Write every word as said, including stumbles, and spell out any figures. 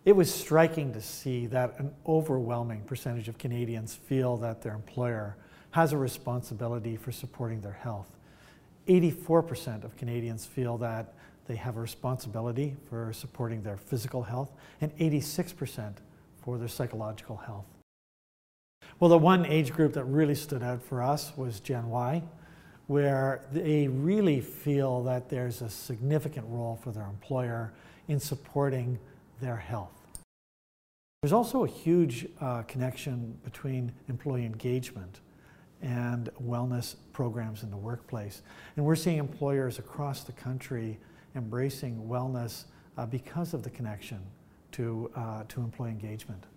It was striking to see that an overwhelming percentage of Canadians feel that their employer has a responsibility for supporting their health. eighty-four percent of Canadians feel that they have a responsibility for supporting their physical health, and eighty-six percent for their psychological health. Well, the one age group that really stood out for us was Gen Y, where they really feel that there's a significant role for their employer in supporting their health. There's also a huge uh, connection between employee engagement and wellness programs in the workplace. And we're seeing employers across the country embracing wellness uh, because of the connection to, uh, to employee engagement.